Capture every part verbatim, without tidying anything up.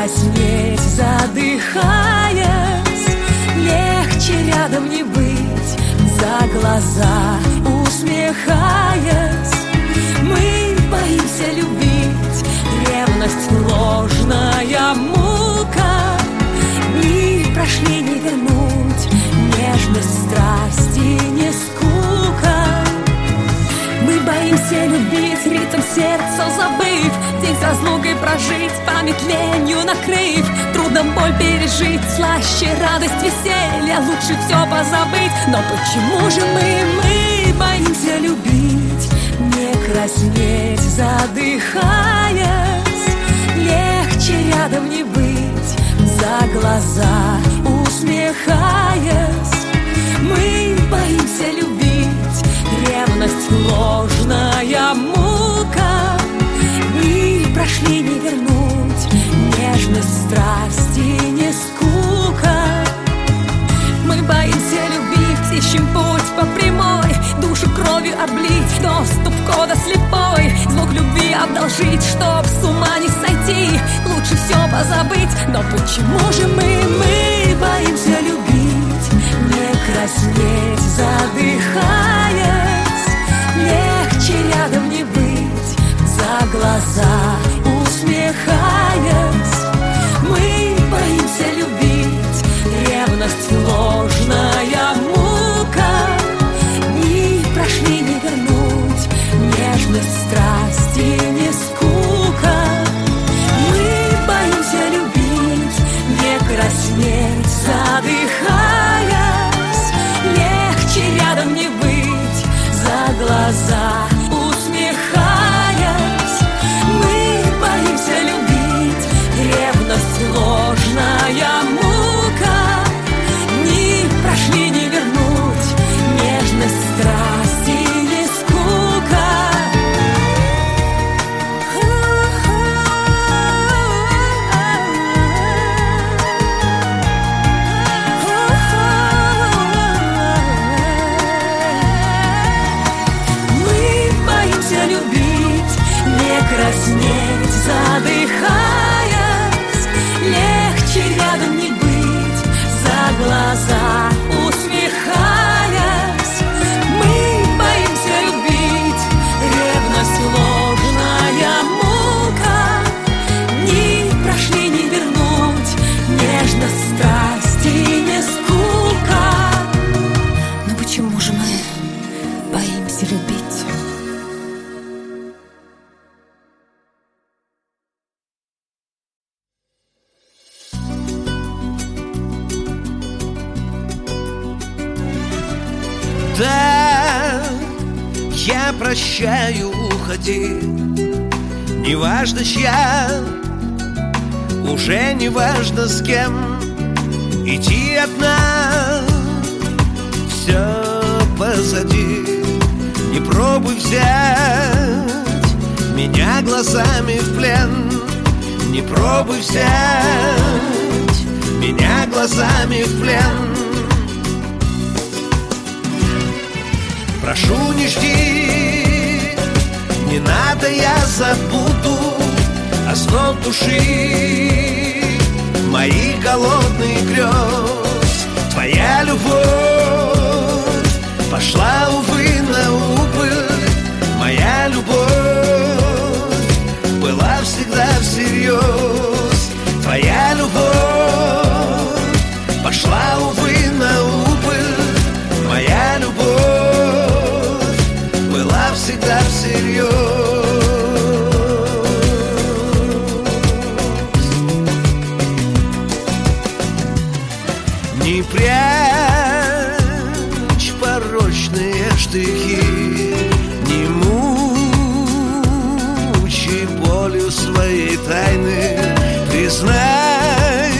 краснеть, задыхаясь. Легче рядом не быть, за глаза усмехаясь. Мы боимся любить, ревность ложная мука. Дни прошли, не вернуть, нежность, страсти, не скука. Мы боимся любить, ритм сердца забыв, день с разлукой прожить, память ленью накрыв. Трудно боль пережить, слаще радость, веселье, лучше все позабыть. Но почему же мы, мы боимся любить, не краснеть, задыхаясь. Легче рядом не быть, за глаза усмехаясь. Мы боимся любить, ревность ложная мука. Дни прошли, не вернуть, нежность, страсти, не скука. Мы боимся любить, ищем путь по прямой, душу кровью облить, доступ кода слепой, звук любви одолжить, чтоб с ума не сойти, лучше все позабыть. Но почему же мы, мы боимся любить, не краснеть, задыхаясь. Легче рядом не быть, за глаза усмехаясь. Мы боимся любить, ревность ложная мука. Дни прошли, не вернуть, нежность, страсти, не скука. Мы боимся любить, не краснеть, задыхаясь. Легче рядом не быть, за глаза усмехаясь. Мы боимся любить, ревность ложная мука. Дни прошли, не вернуть, нежность, страсти, не скука. Мы боимся любить, не краснеть, задыхаясь. Легче рядом не быть, за глаза усмехаясь. Мы боимся любить, ревность ложная мука. Дни прошли, не вернуть, нежность, страсти, не скука. Но почему же мы боимся любить? Да, я прощаю, уходи. Неважно, чья, уже не важно, с кем. Идти одна, все позади. Не пробуй взять меня глазами в плен. Не пробуй взять меня глазами в плен. Прошу, не жди, не надо, я забуду озноб души, моих голодных грез. Твоя любовь пошла, увы, на убыль. Моя любовь была всегда всерьез. Твоя любовь пошла, увы, на убыль. Моя любовь была всегда всерьез. Не прячь порочные штыки, не мучи болью своей тайны. Признай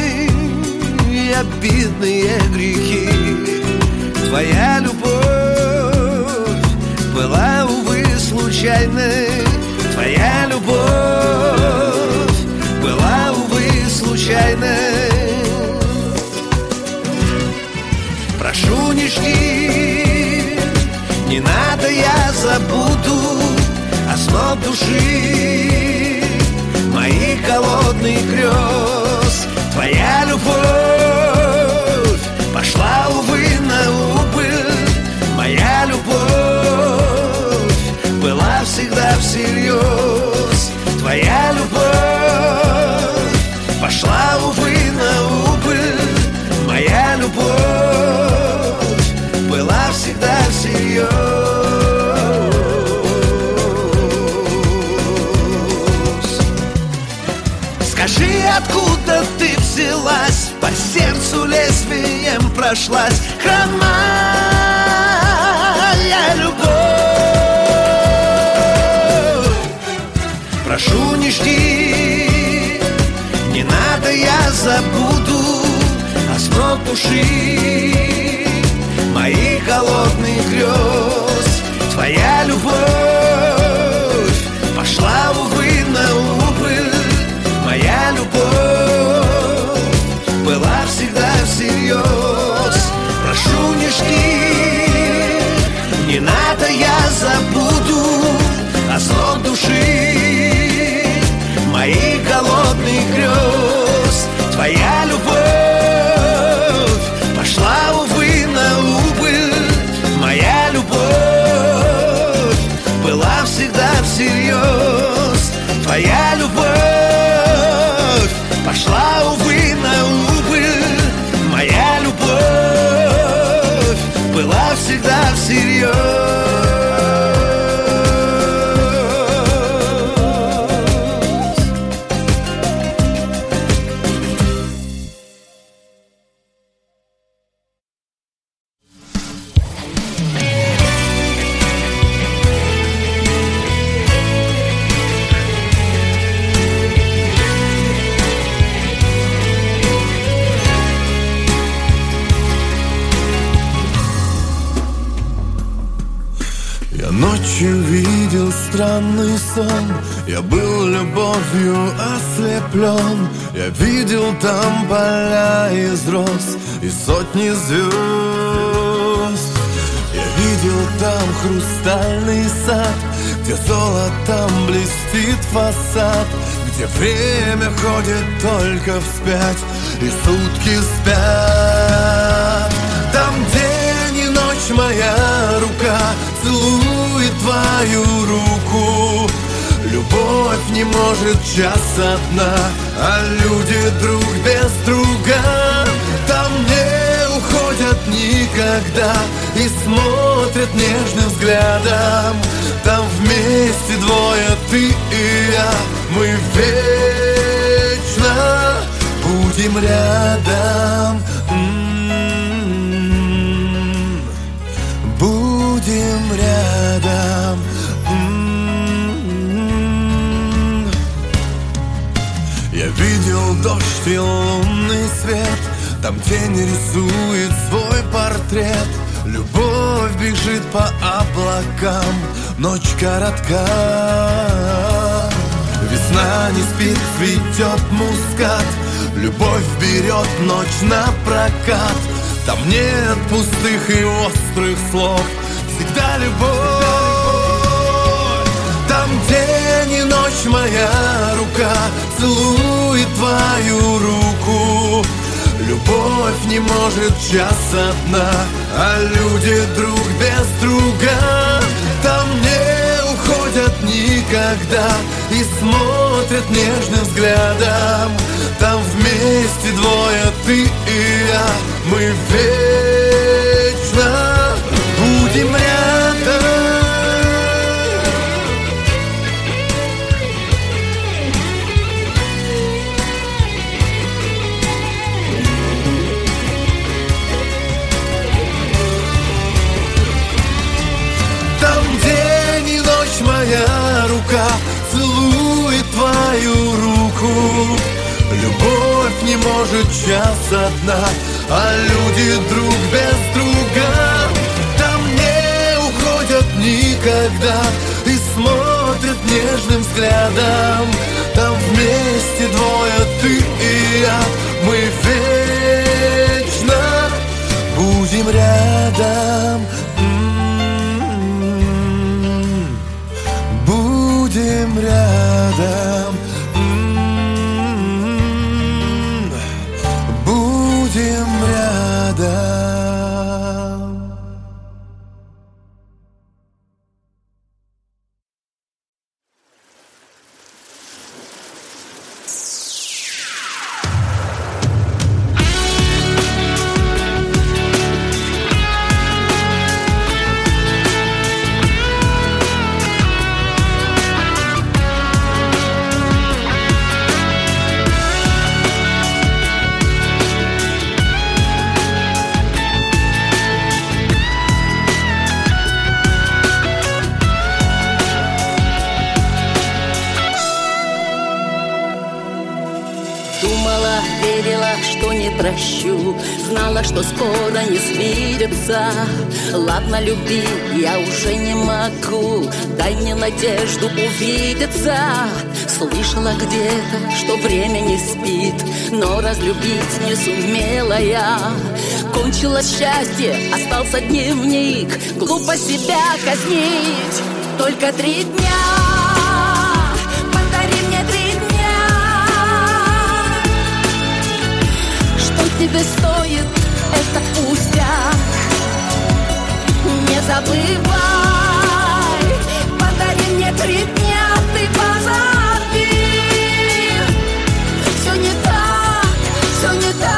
обидные грехи. Твоя любовь была, увы, случайной. Твоя любовь была, увы, случайной. Прошу, не жди, не надо, я забуду озноб души, моих голодных грез. Твоя любовь пошла, увы, на убыль. Моя любовь была всегда всерьез. Твоя любовь пошла, увы, на убыль. Моя любовь была всегда всерьез. Скажи, откуда ты взялась? По сердцу лезвием прошлась хромая любовь. Прошу, не жди, не надо, я забуду озноб души моих голодных грез. Твоя любовь пошла, увы, на убыль. Моя любовь была всегда всерьез. Прошу, не жди, не надо, я забуду озноб души моих голодных грез. Твоя любовь пошла, увы, на убыль. Моя любовь была всегда всерьез. Твоя любовь пошла, увы, на убыль. Моя любовь была всегда всерьез. Ночью видел странный сон, я был любовью ослеплен. Я видел там поля из роз и сотни звезд. Я видел там хрустальный сад, где золотом блестит фасад, где время ходит только вспять и сутки спят. Там день и ночь моя рука целует твою руку. Любовь не может час одна, а люди друг без друга. Там не уходят никогда и смотрят нежным взглядом. Там вместе двое, ты и я, мы вечно будем рядом. М-м-м. Будем рядом. М-м-м. Я видел дождь и лунный свет, там тень рисует свой портрет. Любовь бежит по облакам, ночь коротка. Весна не спит, цветет мускат. Любовь берет ночь на прокат. Там нет пустых и острых слов, всегда любовь. Там день и ночь моя рука целует твою руку. Любовь не может час одна, а люди друг без друга. Там не уходят никогда и смотрят нежным взглядом. Там вместе двое, ты и я, мы вечно будем рядом. Моя рука целует твою руку. Любовь не может час одна, а люди друг без друга. Там не уходят никогда и смотрят нежным взглядом. Там вместе двое, ты и я, мы вечно будем рядом. Будем рядом. М-м-м. Думала, верила, что не прощу, знала, что скоро не свидится. Ладно, люби, я уже не могу, дай мне надежду увидеться. Слышала где-то, что время не спит, но разлюбить не сумела я. Кончилось счастье, остался дневник, глупо себя казнить. Только три дня, подари мне три дня. Что тебе стоит, это пустяк. Не забывай, подари мне три дня, ты позови. Все не так, все не так.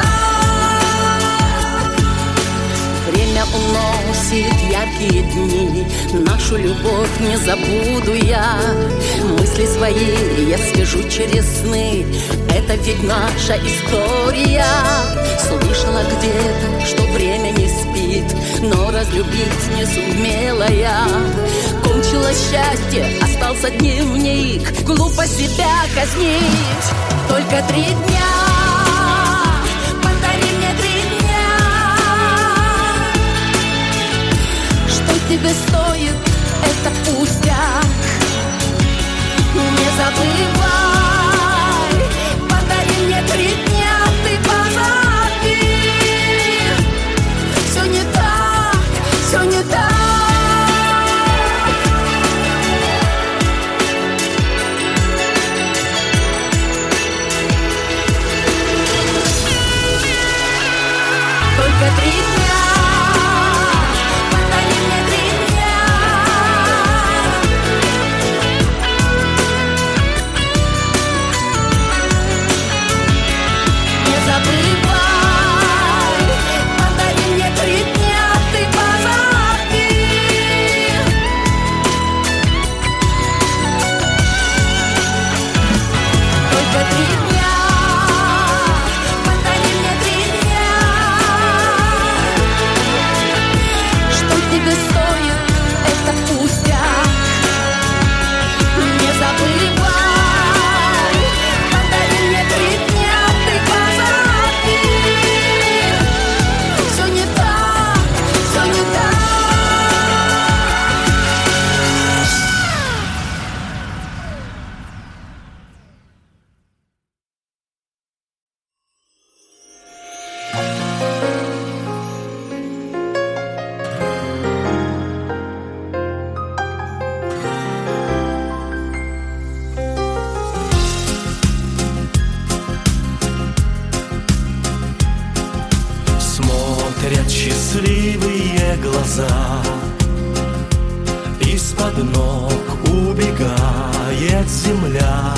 Время уносит яркие дни, нашу любовь не забуду я. Мысли свои я свяжу через сны, это ведь наша история. Слышала где-то, что время не спит, но разлюбить не сумела я. Кончилось счастье, остался дневник, глупо себя казнить. Только три дня, подари мне три дня. Что тебе стоит, это пустяк. Не забывай, подари мне три дня, ты позови. Все не так, все не так. Только три дня, подари мне три дня. Не забывай, подари мне три дня, ты позови. Только три дня, подари мне три дня. Что тебе стоит, это пустяк. Не забывай, подари мне три дня, ты позови. Все не так, все не так. Смотрят счастливые глаза, из-под ног убегает земля.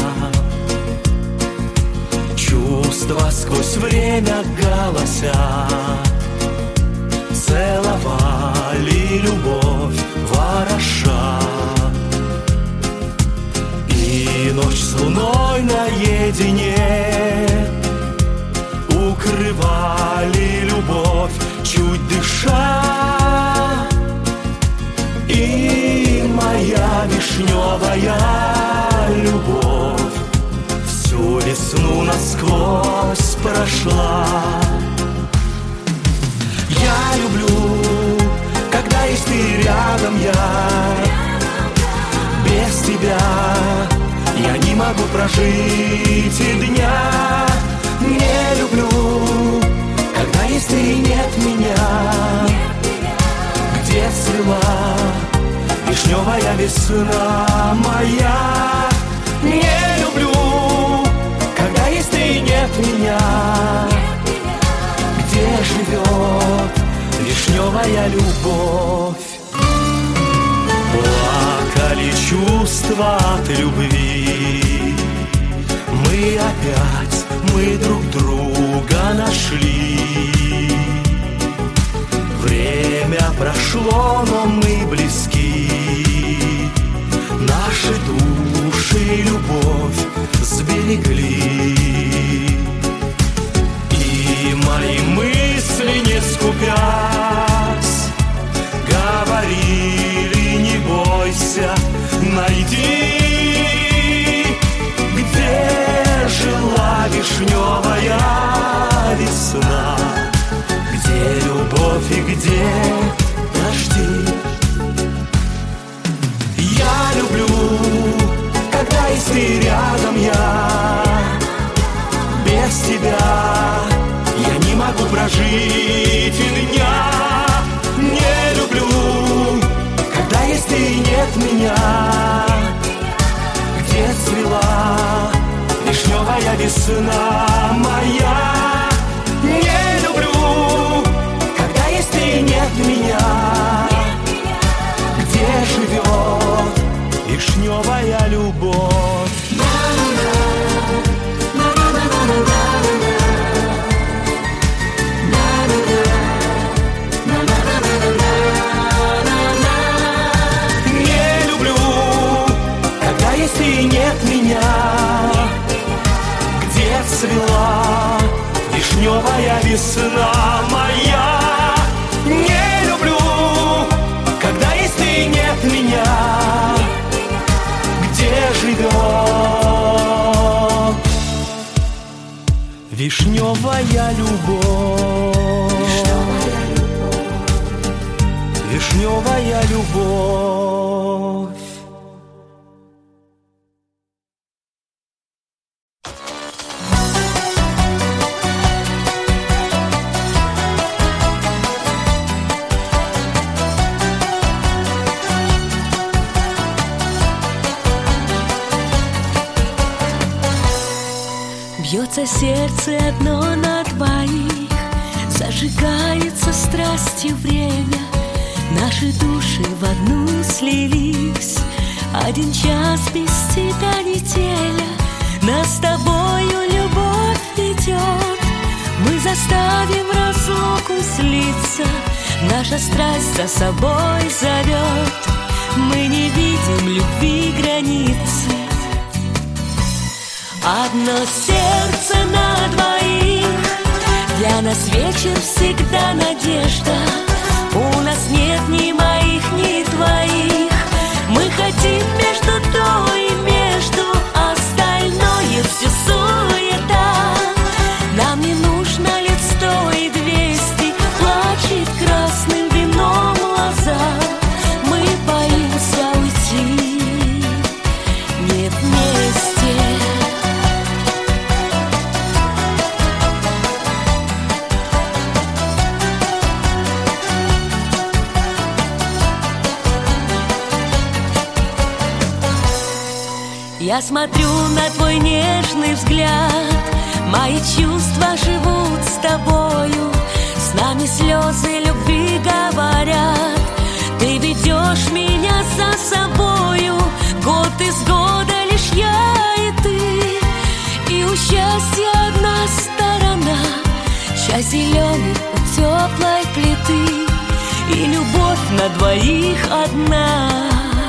Чувства сквозь время голосят, целовали любовь вороша. И ночь с луной наедине укрывали любовь, чуть дыша. И моя вишневая любовь всю весну насквозь прошла. Я люблю, когда есть ты рядом, я без тебя я не могу прожить и дня. Не люблю, когда есть ты и нет меня. Где цвела вишневая весна моя. Не люблю, когда есть ты и нет меня. Где живет вишневая любовь. Плакали чувства от любви, мы опять, мы друг друга нашли. Время прошло, но мы близки. Наши души любовь сберегли. И мои мысли, не скупясь, говорили: не бойся, найди, где жила вишневая ты рядом, я без тебя я не могу прожить и дня. Не люблю, когда есть ты и нет меня. Где цвела вишневая весна моя. Не люблю, когда есть ты и нет меня. Где живет вишневая любовь? Не люблю, когда есть ты и нет меня. Где цвела вишневая весна моя. Не люблю, когда есть ты и нет меня. Где живет вишневая любовь? Вишневая любовь. Бьется сердце одно на двоих, зажигается страстью время. Наши души в одну слились. Один час без тебя неделя нас с тобою любовь ведет. Мы заставим разлуку слиться, наша страсть за собой зовет. Мы не видим любви границы. Одно сердце на двоих, для нас вечер всегда надежда. У нас нет ни моих, ни твоих. Мы хотим между то и между, остальное все суета. Нам не нужно лет сто и двести, плачет красным вином лоза. Мы боимся уйти не вместе. Я смотрю на твой нежный взгляд, мои чувства живут с тобою. С нами слезы любви говорят. Ты ведешь меня за собою. Год из года лишь я и ты. И у счастья одна сторона, чай зеленый у теплой плиты. И любовь на двоих одна.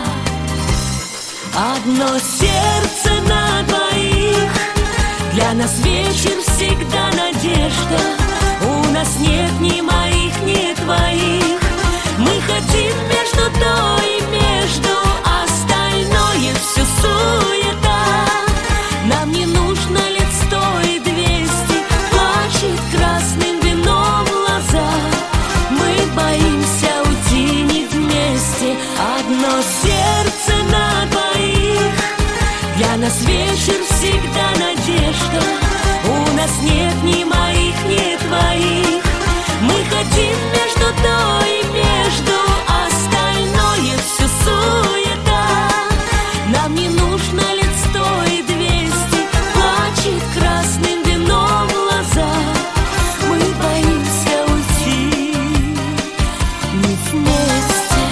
Одно сердце на двоих, для нас вечер всегда надежда. У нас нет ни моих, ни твоих. Мы хотим между то и между, остальное все суета. Нам не нужно лет сто и двести, плачет красным вином лоза. Мы боимся уйти не вместе. Одно сердце на двоих, для нас вечер всегда надежда. У нас нет ни моих, ни твоих. Мы хотим между то и между, остальное все суета. Нам не нужно лет сто и двести, плачет красным вином лоза. Мы боимся уйти не вместе.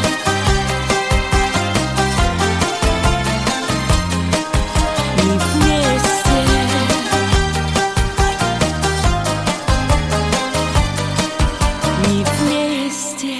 Не вместе. Не вместе.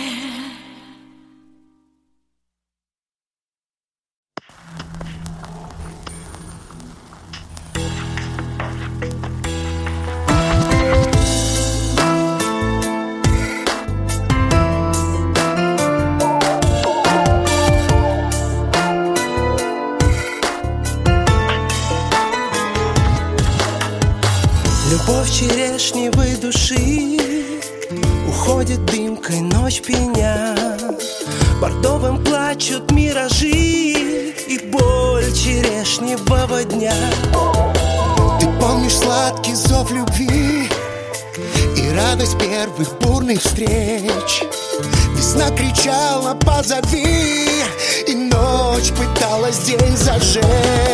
Любовь черешневой души уходит дымкой ночь пеня. Бордовым плачут миражи, и боль черешневого дня. Ты помнишь сладкий зов любви и радость первых бурных встреч. Весна кричала «позови», и ночь пыталась день зажечь.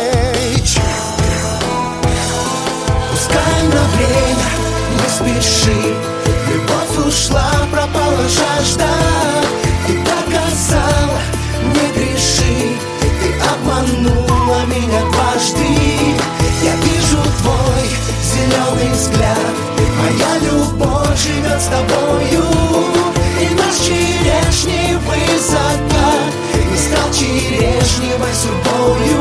Пускай на время, не спеши, любовь ушла, пропала жажда. Ты доказала, не греши, ты обманула меня дважды. Я вижу твой зеленый взгляд, моя любовь живет с тобою. И наш черешневый закат не стал черешневой судьбою.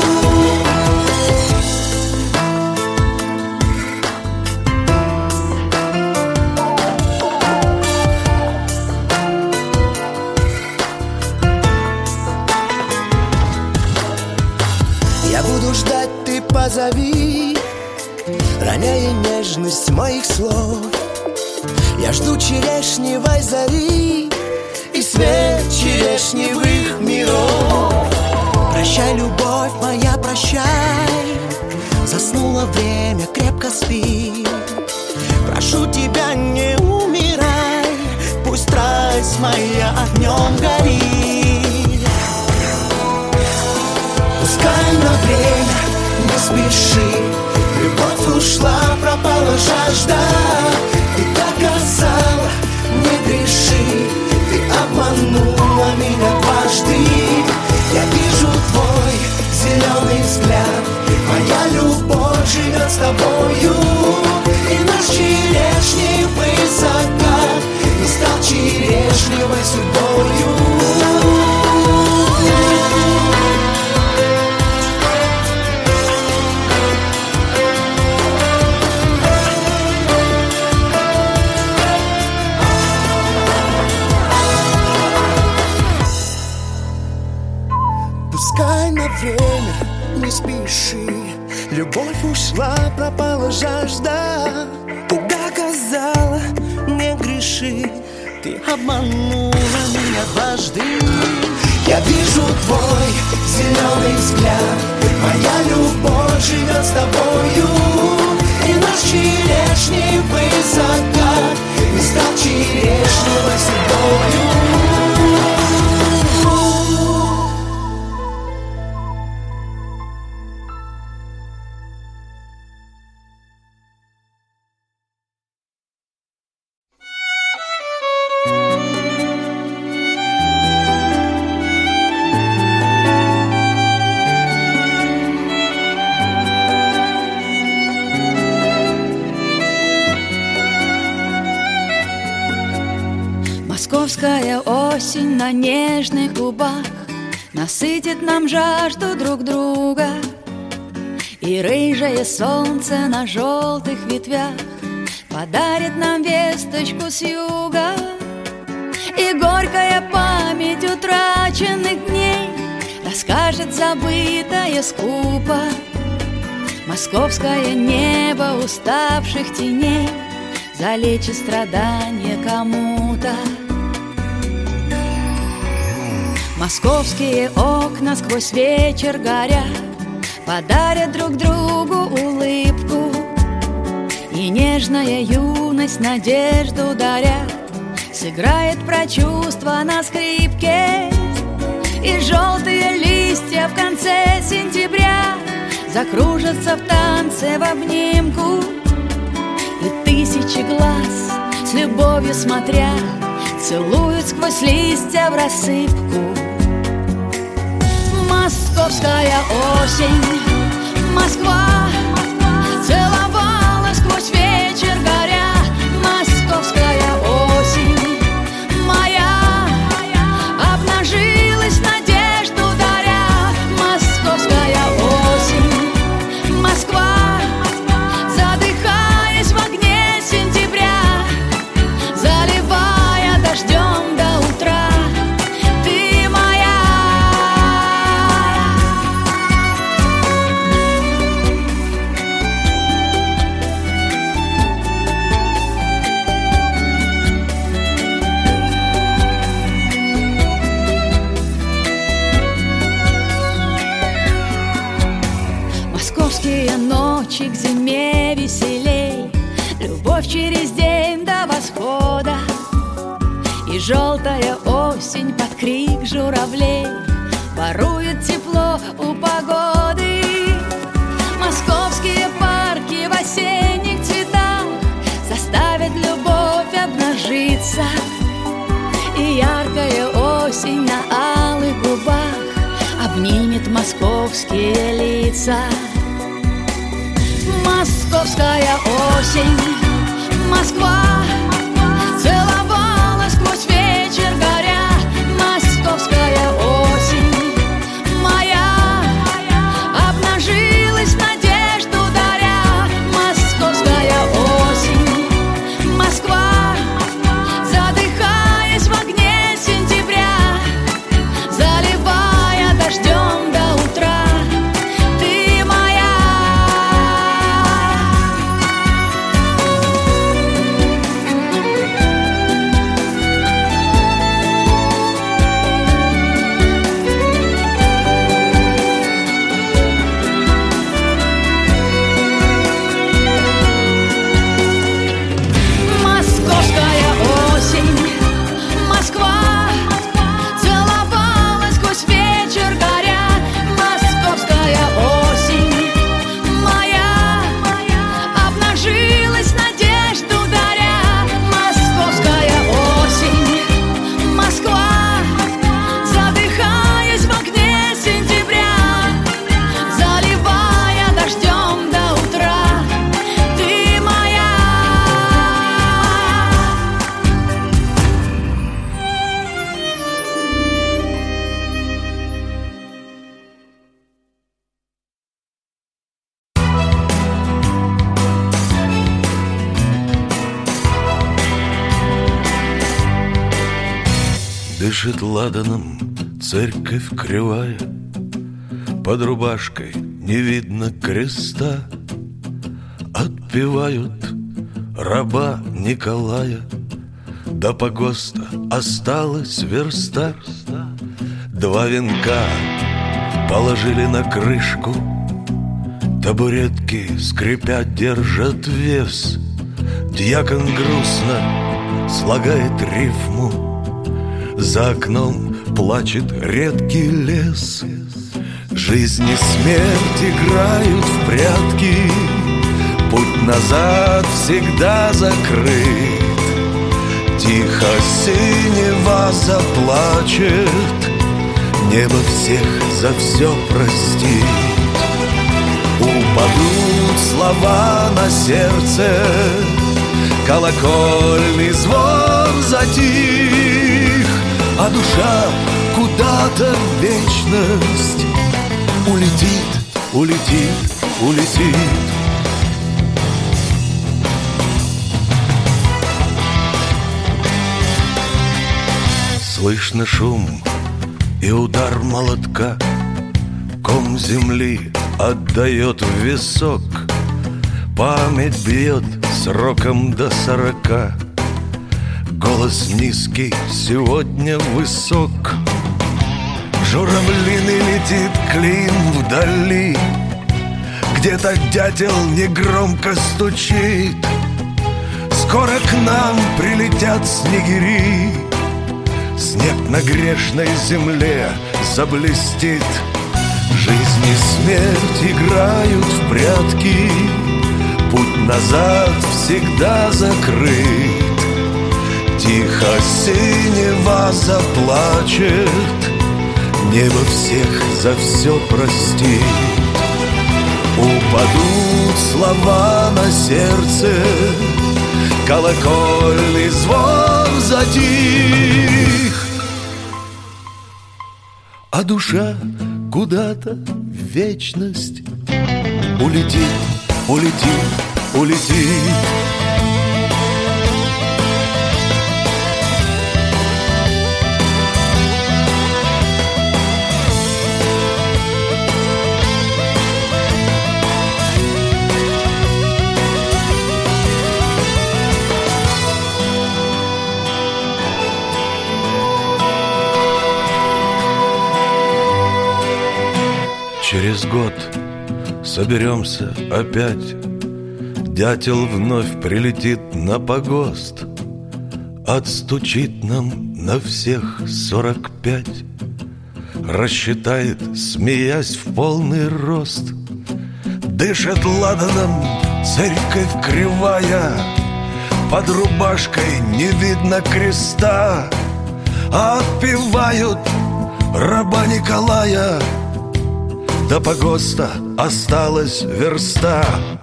Я буду ждать, ты позови, роняя нежность моих слов. Я жду черешневой зари и свет черешневых миров. Прощай, любовь моя, прощай, заснуло время, крепко спи. Прошу тебя, не умирай, пусть страсть моя огнем горит. Пускай на время, не спеши, любовь ушла, пропала жажда. Ты доказала, не греши, ты обманула меня дважды. Я вижу твой зеленый взгляд, моя любовь живет с тобою. И наш черешневый закат не стал черешневой судьбою. Пускай на время, не спеши, любовь ушла, пропала жажда. Ты доказала, не греши, ты обманула меня дважды. Я вижу твой зеленый взгляд, моя любовь живет с тобою. И наш черешневый закат не стал черешневой судьбою. Московская осень на нежных губах насытит нам жажду друг друга. И рыжее солнце на желтых ветвях подарит нам весточку с юга. И горькая память утраченных дней расскажет забытое скупо. Московское небо уставших теней залечит страдания кому-то. Московские окна сквозь вечер горят, подарят друг другу улыбку. И нежная юность надежду даря сыграет про чувства на скрипке. И желтые листья в конце сентября закружатся в танце в обнимку. И тысячи глаз с любовью смотря целуют сквозь листья в рассыпку. Московская осень, Москва целовала сквозь вечер горя. Московская осень моя обнажилась надежду даря. Московская осень, Москва, задыхаясь в огне сентября, заливая дождем до утра. Ты моя. Московские ночи к зиме веселей, любовь через день до восхода, и желтая осень под крик журавлей ворует тепло у погоды. Московские парки в осенних цветах заставят любовь обнажиться, и яркая осень на алых губах обнимет московские лица. Московская осень, Москва целовала сквозь вечер горя. Московская осень моя обнажилась надежду даря. Московская осень, Москва, задыхаясь в огне сентября, заливая дождем до утра, ты моя. Московская осень, Москва целовала сквозь вечер горя. Московская осень моя обнажилась надежду даря. Московская осень, Москва, задыхаясь в огне сентября, заливая дождем до утра, ты моя. Дышит ладаном церковь кривая, под рубашкой не видно креста. Отпевают раба Николая, до погоста осталась верста. Два венка положили на крышку, табуретки скрипя держат вес. Дьякон грустно слагает рифму, за окном плачет редкий лес. Жизнь и смерть играют в прятки, путь назад всегда закрыт. Тихо синева заплачет, небо всех за все простит. Упадут слова на сердце, колокольный звон затих, а душа куда-то в вечность улетит, улетит, улетит. Слышно шум и удар молотка, ком земли отдает в висок. Память бьет сроком до сорока, голос низкий сегодня высок. Журавлиный летит клин вдали, где-то дятел негромко стучит. Скоро к нам прилетят снегири, снег на грешной земле заблестит. Жизнь и смерть играют в прятки, путь назад всегда закрыт. Тихо синева заплачет, небо всех за все простит. Упадут слова на сердце, колокольный звон затих, а душа куда-то в вечность улетит, улетит, улетит. Через год соберемся опять. Дятел вновь прилетит на погост, отстучит нам на всех сорок пять. Рассчитает, смеясь в полный рост. Дышит ладаном церковь кривая, под рубашкой не видно креста, а отпевают раба Николая. До погоста осталась верста.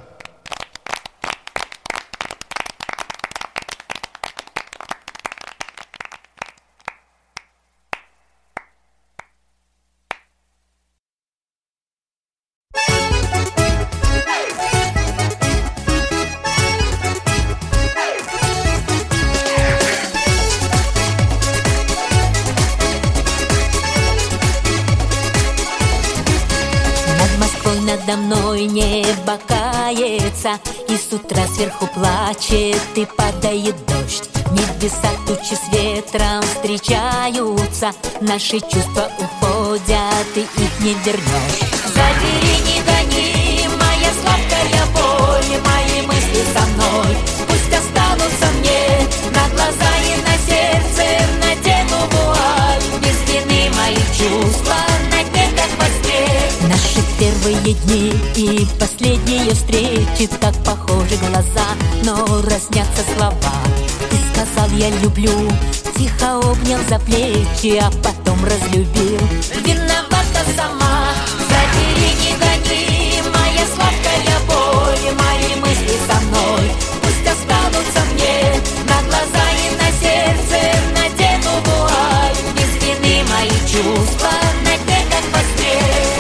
Надо мной небо кается, и с утра сверху плачет, и падает дождь. Небеса тучи с ветром встречаются, наши чувства уходят, и их не вернешь. Забери, не гони, моя сладкая боль, мои мысли со мной пусть останутся мне. На глаза и на сердце надену вуаль, без вины мои чувства на дне, как во сне. Наши первые дни и последние встречи, так похожи глаза, но разнятся слова. Ты сказал «я люблю», тихо обнял за плечи, а потом разлюбил. Виновата сама. Забери, не гони, моя сладкая боль, мои мысли со мной пусть останутся мне. На глаза и на сердце надену вуаль, без вины мои чувства на дне, как во сне.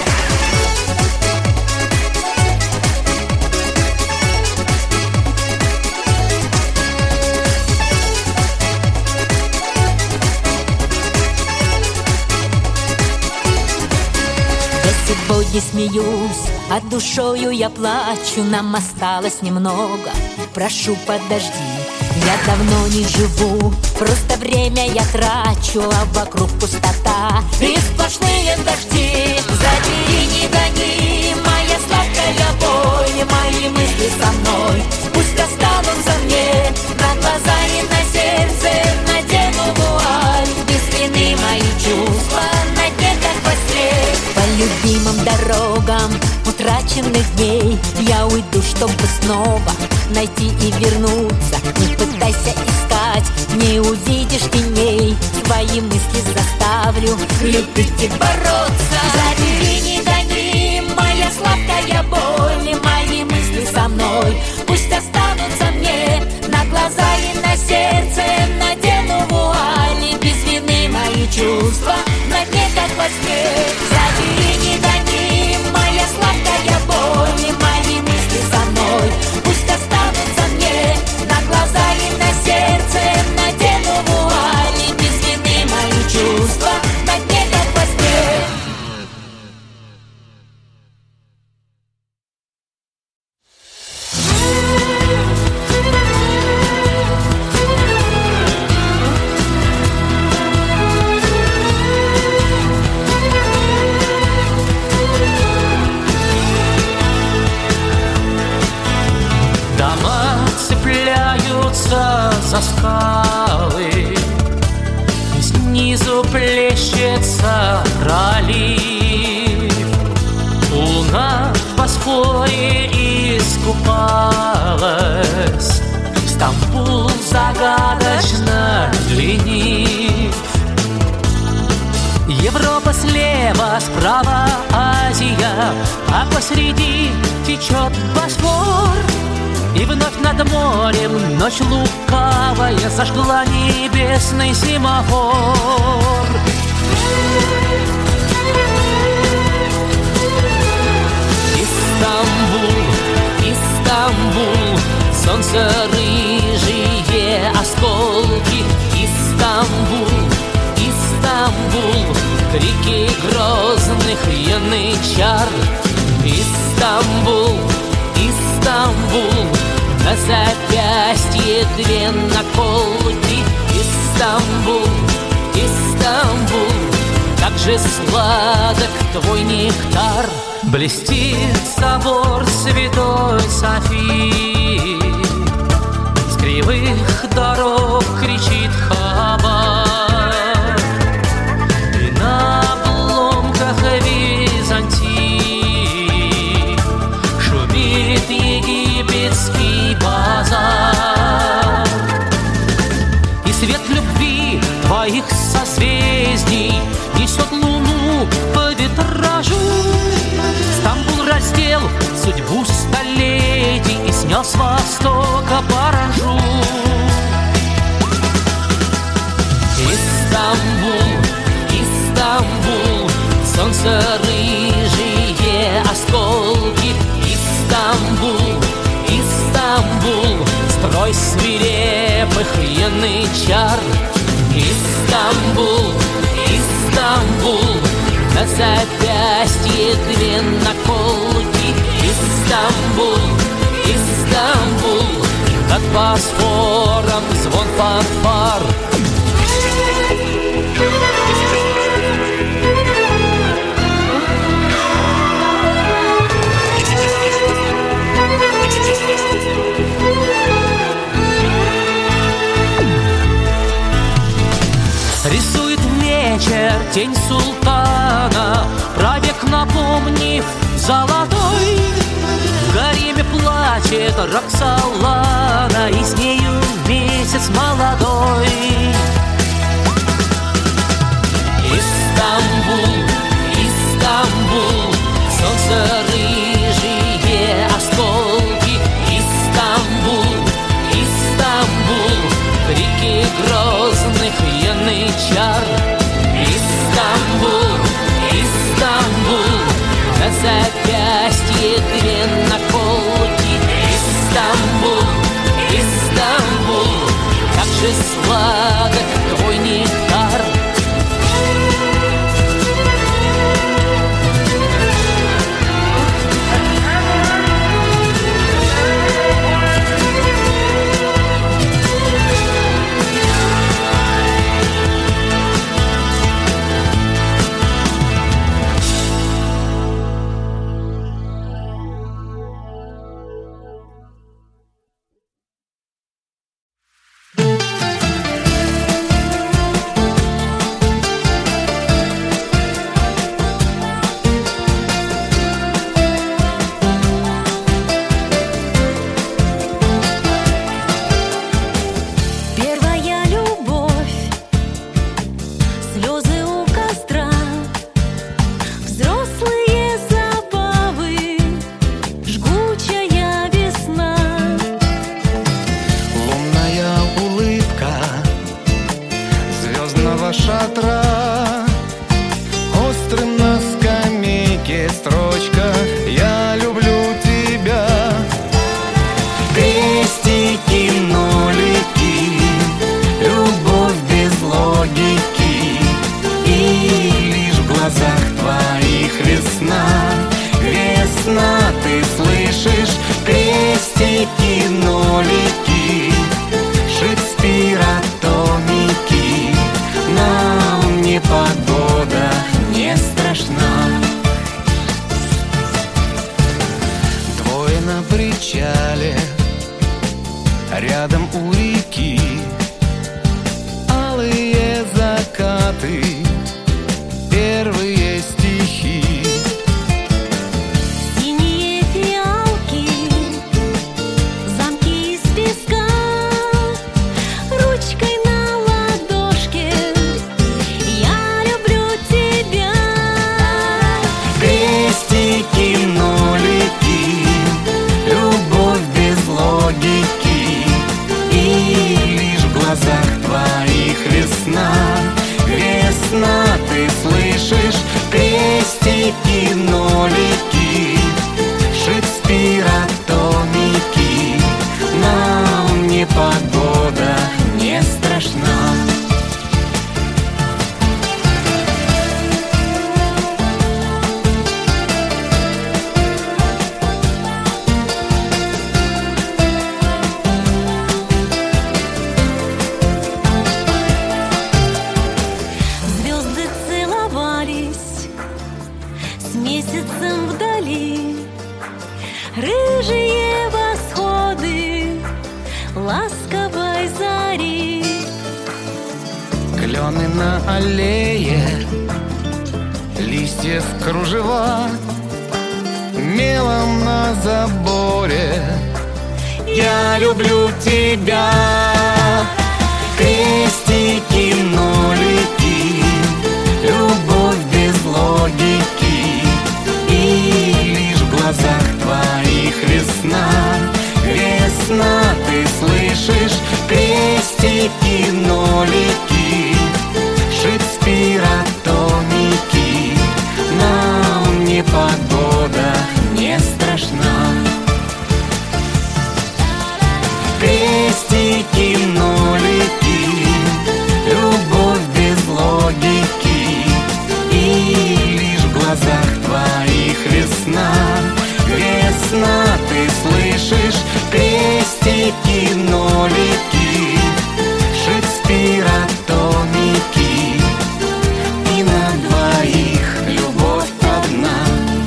Сегодня смеюсь, а душою я плачу. Нам осталось немного, прошу, подожди. Я давно не живу, просто время я трачу, а вокруг пустота и сплошные дожди. Забери, не гони, моя сладкая боль, мои мысли со мной пусть останутся мне. На глаза и на сердце надену вуаль, без вины мои чувства на дне, как во сне. По любимым дорогам утраченных дней я уйду, чтобы снова найти и вернуться. Не пытайся искать, не увидишь теней. Твои мысли заставлю любить и бороться. Забери, не гони, моя сладкая боль, мои мысли со мной пусть останутся мне. На глаза и на сердце надену вуаль, без вины мои чувства на дне, как во сне. Забери, не гони, моя сладкая боль, мои мысли со мной пусть останутся мне. На глаза и на сердце надену вуаль, без вины мои чувства на дне, как во сне. За скалы, снизу плещется пролив. Луна в Босфоре искупалась, Стамбул загадочно ленив. Европа слева, справа Азия, а посреди течет Босфор. И вновь над морем ночь лукавая зажгла небесный семафор. Истамбул, Истамбул, солнце рыжие осколки. Истамбул, Истамбул, крики грозных янычар. Истамбул, Истамбул, на запястье две наколки. Истамбул, Истамбул, как же сладок твой нектар. Блестит собор Святой Софии, с кривых дорог кричит хабар, и на обломках Византии шумит египетский базар. И свет любви твоих созвездий несет луну по витражу. Стамбул раздел судьбу столетий и снес с востока паражу. Истамбул, Истамбул, солнце рыжие осколки. Истамбул, Истамбул, строй свирепых янычар. Истамбул, Истамбул, на запястье две наколки. Истамбул, Истамбул, над Босфором звон фанфар. Рисует вечер тень султана, пробег напомнив золотой. В гареме плачет Роксолана, и с нею месяц молодой. Истамбул, Истамбул, солнце рыжие осколки. Истамбул, Истамбул, крики грозных янычар. Истамбул, Истамбул, на запястье две наколки. Истамбул, Истамбул, как же сладок твой нектар. Любовь без логики, и лишь в рыжие восходы ласковой зари. Клены на аллее, листьев кружева, мелом на заборе. Я люблю тебя. Крестики, нолики, любовь без логики, и лишь в глазах твоих весна. Весна, ты слышишь? Крестики, нолики, Шекспира томики. Нам непогода не страшна. Крестики, нолики, любовь без логики, и лишь в глазах твоих весна. Весна, ты слышишь? Крестики, нолики, Шекспира томики, и на двоих любовь одна.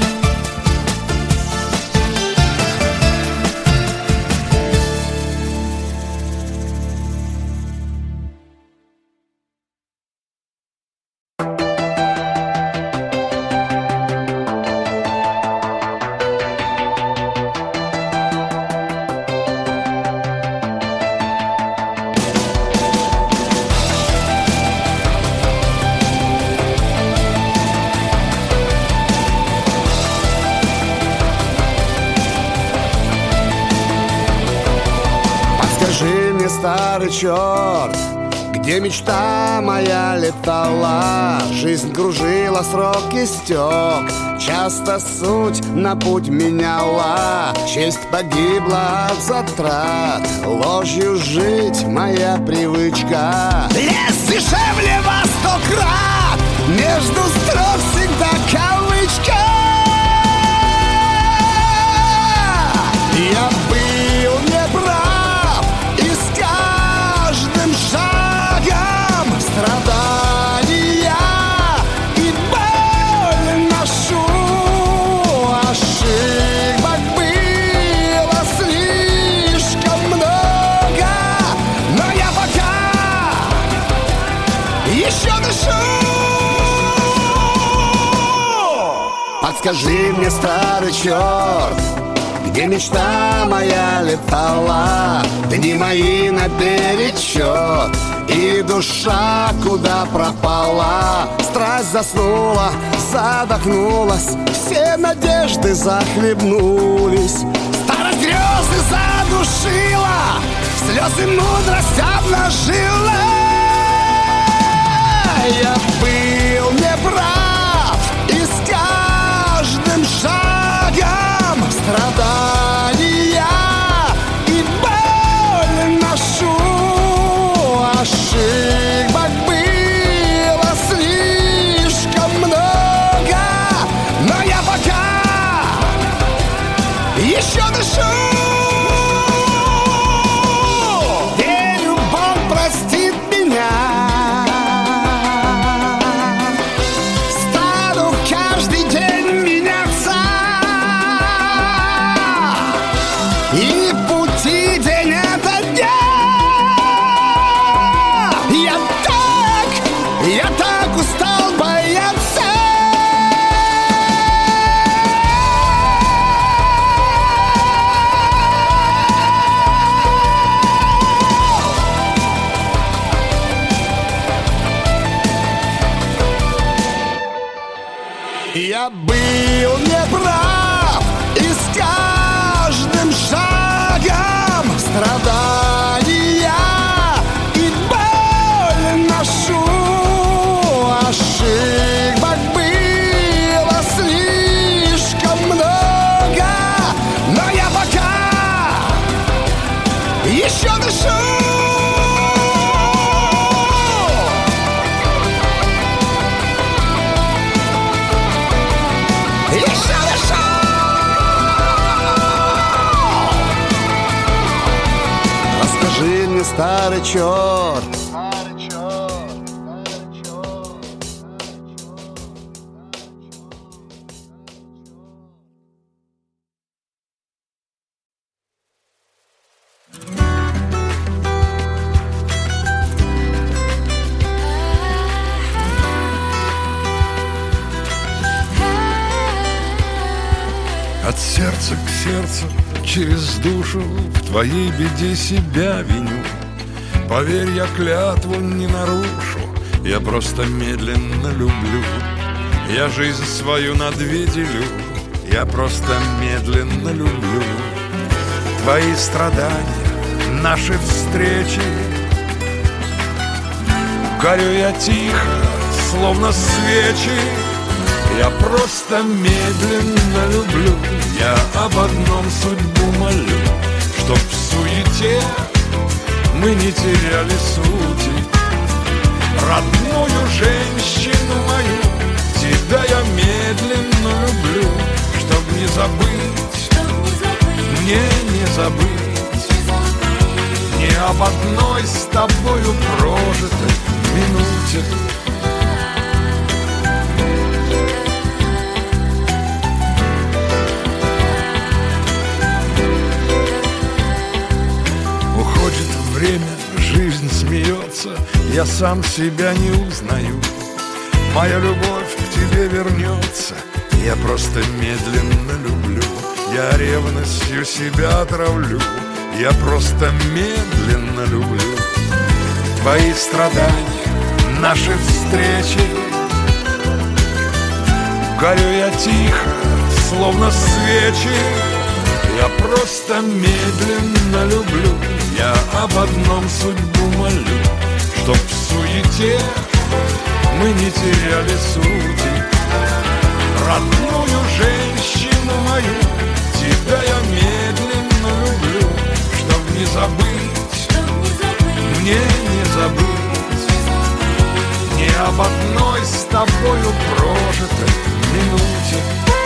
Скажи мне, старый черт, где мечта моя летала? Жизнь кружила, срок истек, часто суть на путь меняла. Честь погибла от затрат, ложью жить моя привычка. Лес дешевле во сто крат, между строк всегда кавычка. Я был неправ, и с каждым шагом страдания и боль ношу. Ошибок было слишком много, но я пока еще дышу. Подскажи мне, старый черт, где мечта моя летала? Дни мои наперечет, и душа куда пропала? Страсть заснула, задохнулась, все надежды захлебнулись. Старость грезы задушила, слезы мудрость обнажила. Я был неправ, и с каждым шагом страдания и боль ношу. Ошибок было слишком много, но я пока еще дышу. Верю, Бог простит меня. Стану каждый день меняться, и пути день ото дня. Я так, я так устал бояться. Я был неправ, и с каждым шагом страдания и боль ношу. Ошибок было слишком много, но я пока еще дышу. Расскажи мне, старый черт, сердце к сердцу, через душу в твоей беде себя виню. Поверь, я клятву не нарушу, я просто медленно люблю. Я жизнь свою на две делю, я просто медленно люблю. Твои страдания, наши встречи, горю я тихо, словно свечи. Я просто медленно люблю, я об одном судьбу молю, чтоб в суете мы не теряли сути. Родную женщину мою, тебя я медленно люблю, чтоб не забыть, мне не забыть ни об одной с тобою прожитой минуте. Уходит время, жизнь смеется, я сам себя не узнаю. Моя любовь к тебе вернется, я просто медленно люблю. Я ревностью себя отравлю, я просто медленно люблю. Твои страдания, наши встречи, горю я тихо, словно свечи. Я просто медленно люблю, я об одном судьбу молю, чтоб в суете мы не теряли сути. Родную женщину мою, тебя я медленно люблю, чтоб не забыть, мне не забыть ни об одной с тобою прожитой минуте.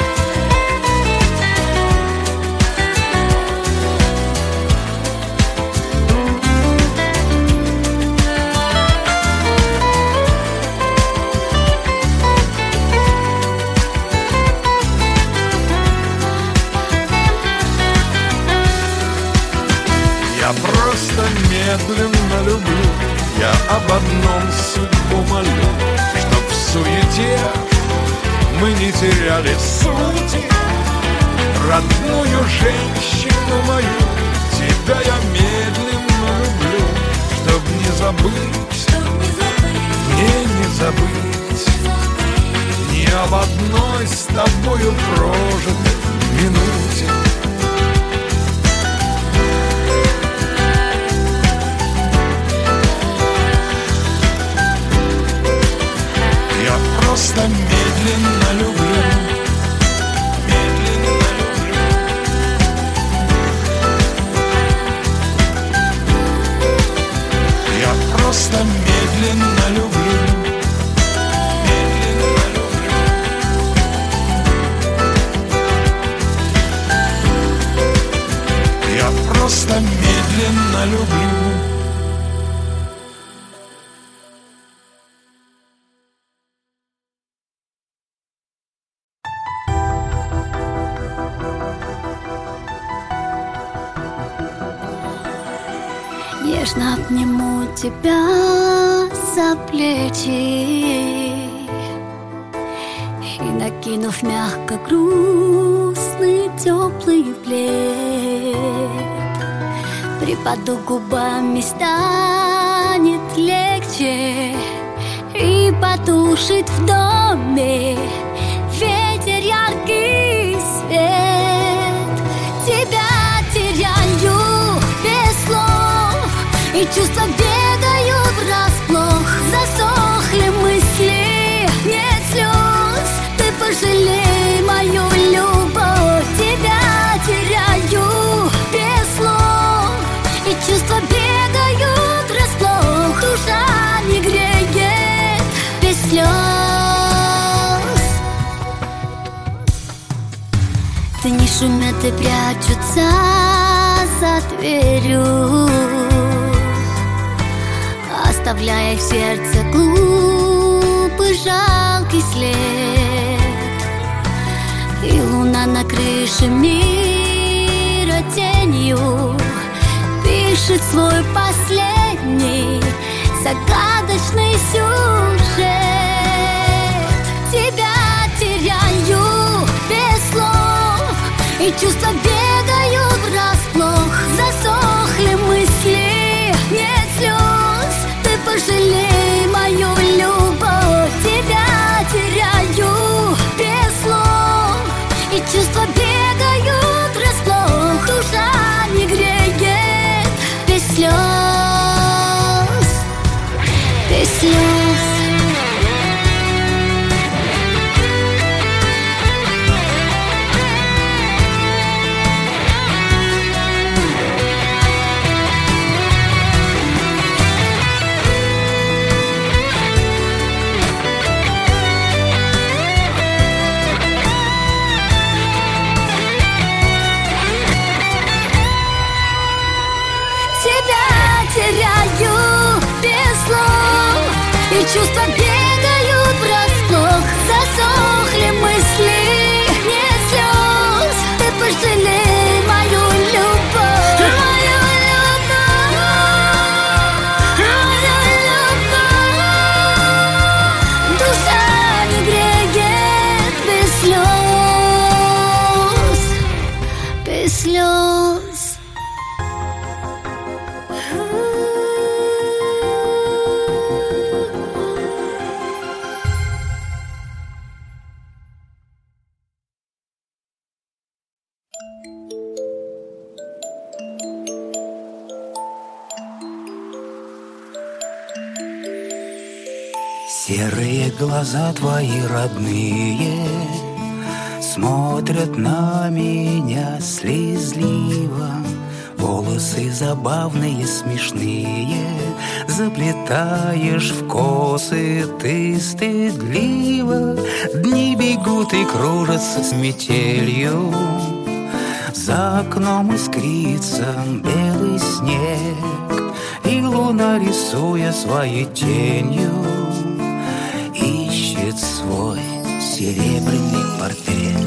Я просто медленно люблю, я об одном судьбу молю, чтоб в суете мы не теряли сути. Родную женщину мою, тебя я медленно люблю, чтоб не забыть, мне не забыть ни об одной с тобою прожитой минуте. Просто медленно люблю, медленно люблю. Я просто медленно люблю, медленно люблю. Я просто медленно люблю. Нежно обниму тебя за плечи и, накинув мягко грустный теплый плед, припаду губами, станет легче, и потушит в доме ветер яркий свет. Тебя теряю без слов, и чувства бегают врасплох. Засохли мысли, нет слез, ты пожалей мою любовь. Тебя теряю без слов, и чувства бегают врасплох. Душа не греет без слез. Дни шумят и прячутся за дверью, оставляя в сердце глупый жалкий след. И луна на крыше мира тенью пишет свой последний загадочный сюжет. Тебя теряю без слов, и чувства бегают врасплох. Засохли мысли, нет слез. Ты пожалей мою любовь. Тебя теряю без слов. И чувства бегают врасплох. Душа не греет без слез. Без слез. Теряю без слов. И чувства бегают врасплох. Засохли мысли, нет слез. Ты пожалей мою любовь. Мою любовь. Мою любовь. Душа не греет без слез. Без слез. Серые глаза твои родные смотрят на меня слезливо. Волосы забавные, смешные заплетаешь в косы ты стыдливо. Дни бегут и кружатся с метелью. За окном искрится белый снег, и луна, рисуя своей тенью, ищет свой серебряный портрет.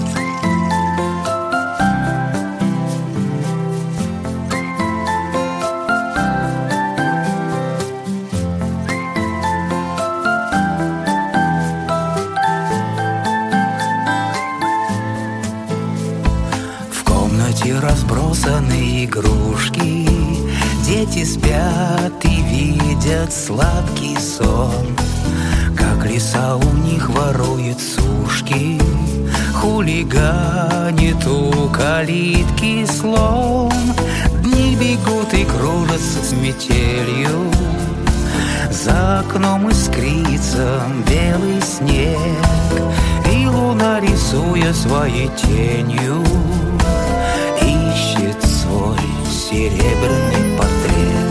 В комнате разбросаны игрушки, дети спят и видят сладкий сон. Как лиса у них ворует сушки, хулиганит у калитки слон. Дни бегут и кружатся с метелью. За окном искрится белый снег, и луна, рисуя своей тенью, ищет свой серебряный портрет.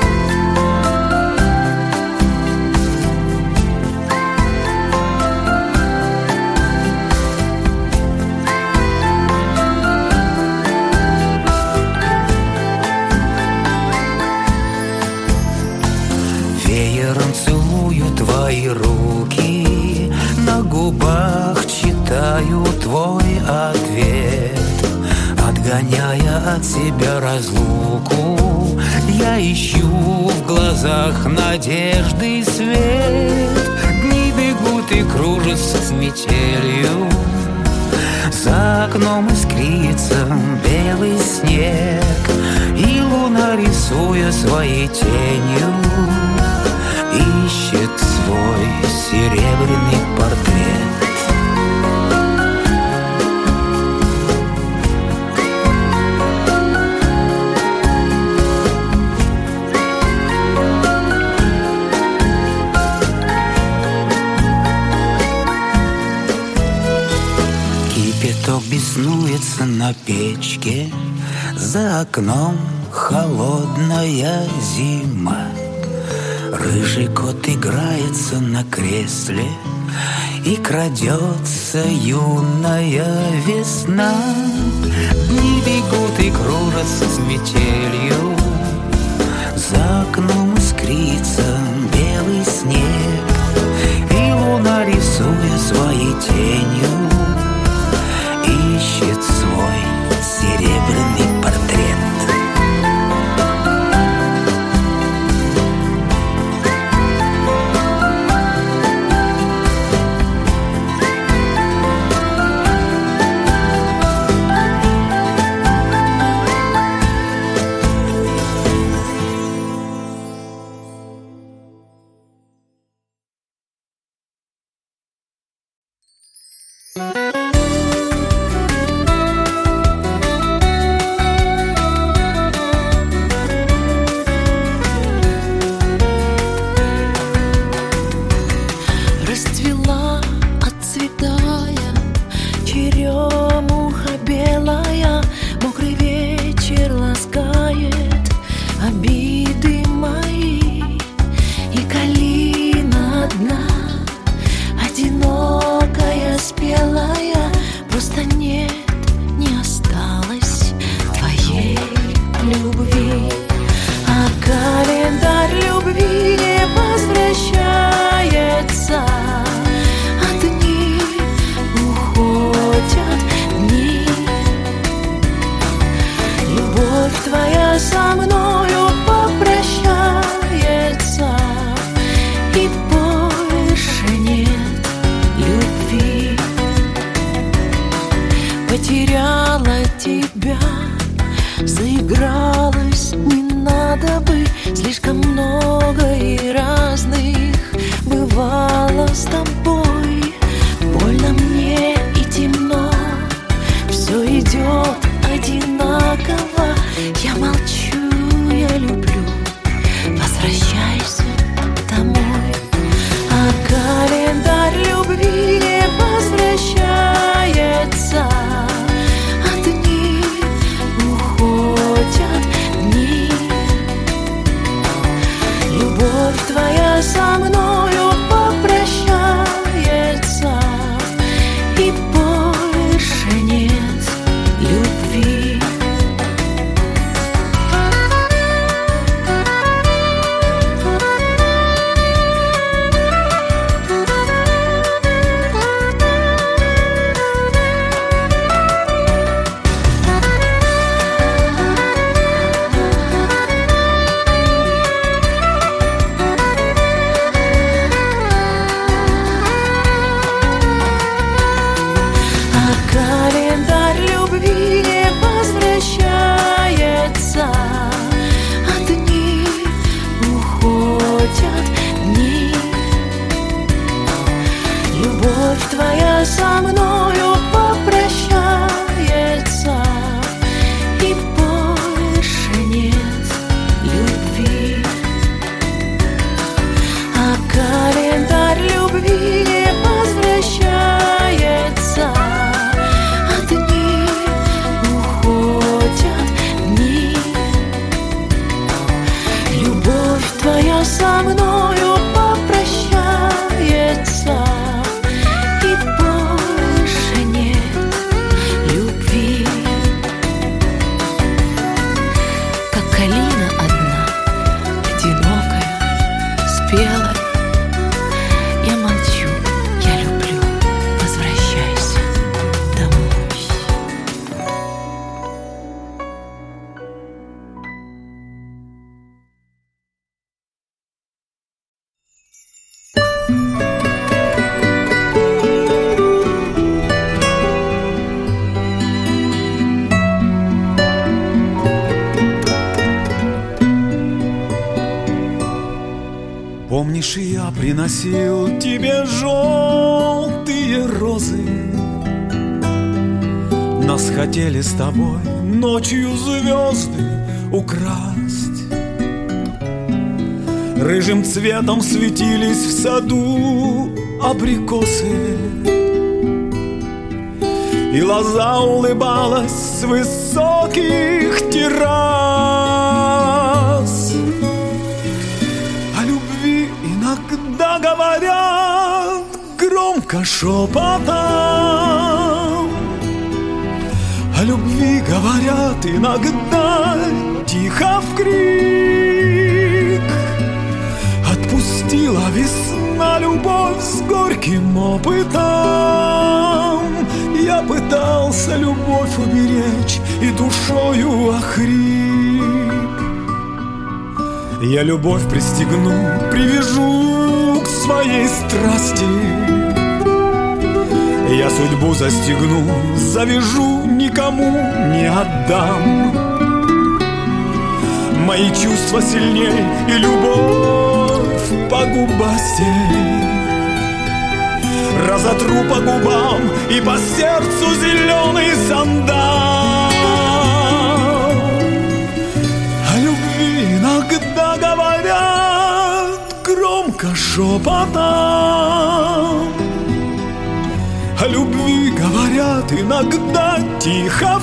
Веером целую твои руки, на губах читаю твой ответ. Отгоняя от себя разлуку, я ищу в глазах надежды свет. Дни бегут и кружатся с метелью. За окном искрится белый снег, и луна, рисуя своей тенью, ищет свой серебряный портрет. Кипяток беснуется на печке, за окном холодная зима. Рыжий кот играется на кресле, и крадется юная весна. Дни бегут и кружатся с метелью. За окном искрится белый снег, и луна, рисуя своей тенью, ищет свой серебряный портрет. твоя со мною попрощается, и больше нет любви. Потеряла тебя, заигралась, не надо бы. Слишком много и разных бывало с тобой. Больно мне и темно, все идет одинаково. Я молчу, я люблю, возвращайся домой. А календарь любви не возвращается, а дни уходят, дни. Любовь твоя со мною попрощается, и больше нет любви. Твоя со мною попрощается, и больше нет любви. А календарь любви не возвращается, а дни уходят, дни. Любовь твоя со мною попрощается, я молчу, я люблю, возвращайся домой. Помнишь, я приносил тебе желтые розы? Нас хотели с тобой ночью звезды украсть. Рыжим цветом светились в саду абрикосы, и лоза улыбалась с высоких террас. Иногда говорят громко шепотом, о любви говорят иногда тихо вкрик. Отпустила весна любовь с горьким опытом. Я пытался любовь уберечь и душою охрип. Я любовь пристегну, привяжу к своей страсти. Я судьбу застегну, завяжу, никому не отдам. Мои чувства сильней и любовь погубастей. Разотру по губам и по сердцу зеленый сандал. О любви иногда говорят громко шепотом. О любви говорят иногда тихо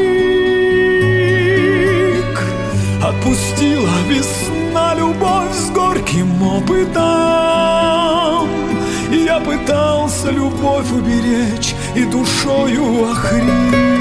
вкрик. Отпустила весна любовь с горьким опытом. Я пытался любовь уберечь и душою охрип.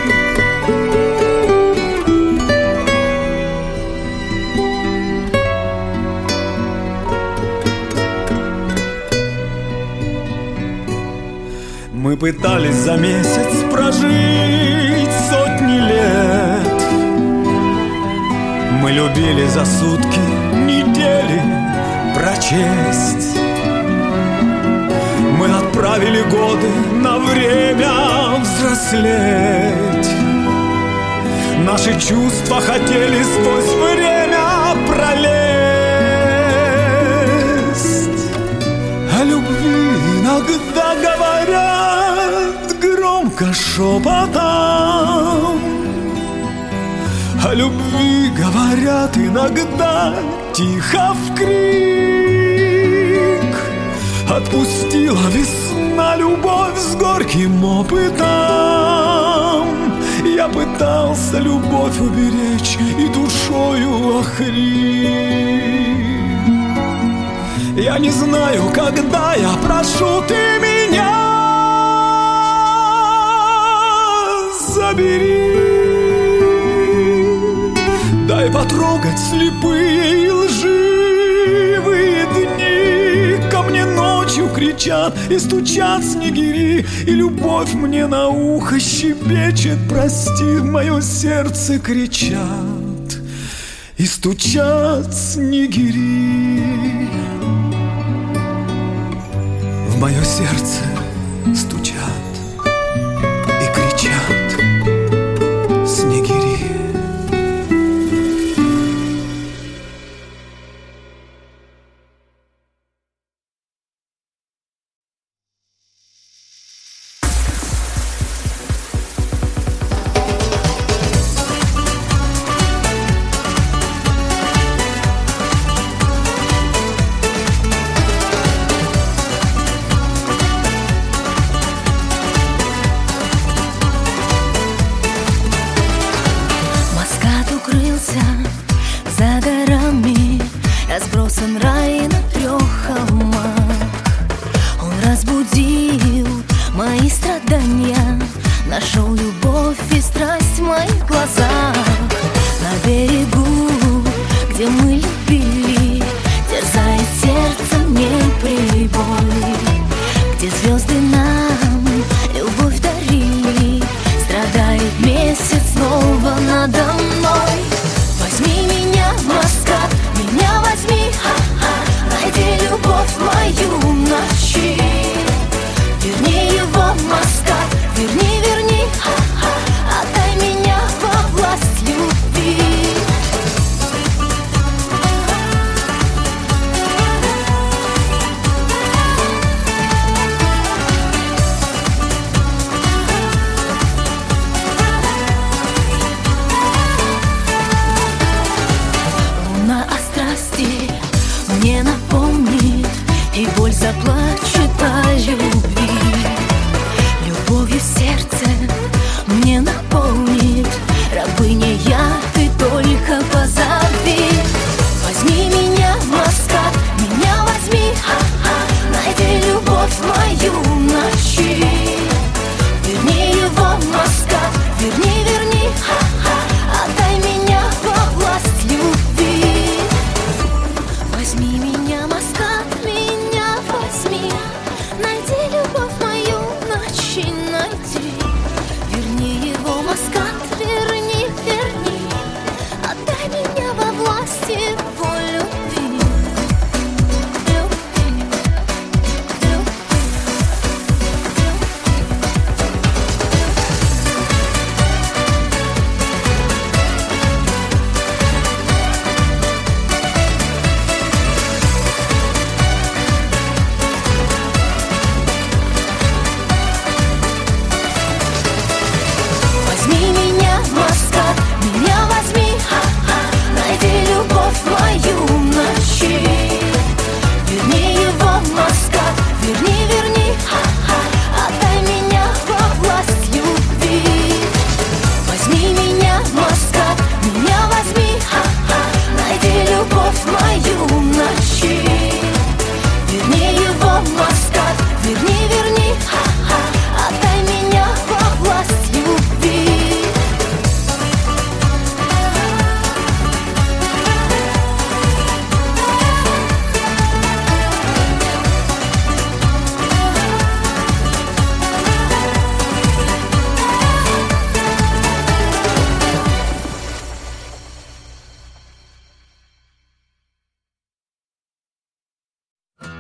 Мы пытались за месяц прожить сотни лет. Мы любили за сутки недели прочесть. Мы отправили годы на время взрослеть. Наши чувства хотели сквозь время пролезть. О любви иногда говорят громко шепотом. О любви говорят иногда тихо вкрик. Отпустила весна любовь с горьким опытом. Я пытался любовь уберечь и душою охрип. Я не знаю, когда я прошу, ты меня забери. Дай потрогать слепые и лживые дни. Ко мне ночью кричат и стучат снегири, и любовь мне на ухо щебечет. Прости, мое сердце кричат и стучат снегири. В мое сердце стучат и кричат снегири. Разбросан рай на трех холмах. Он разбудил мои страдания, нашел любовь и страсть в моих глазах. На берегу, где мы любили, терзает сердце мне прибой. Где звезды нам любовь дарили, страдает месяц снова надо мной. Возьми меня в Москву, меня возьми, ха-ха, найди любовь мою в ночи. Верни его в Москву, верни, верни, ха-ха, отдай меня во власть любви.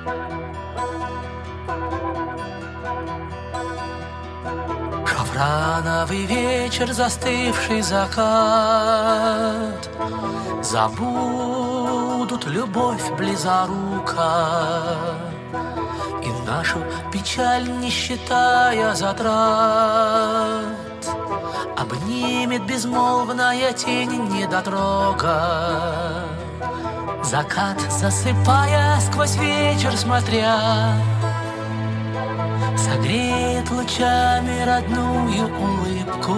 Шафрановый вечер, застывший закат, забудут любовь близорука и нашу печаль, не считая затрат. Обнимет безмолвная тень недотрога, закат, засыпая сквозь вечер смотря, согреет лучами родную улыбку.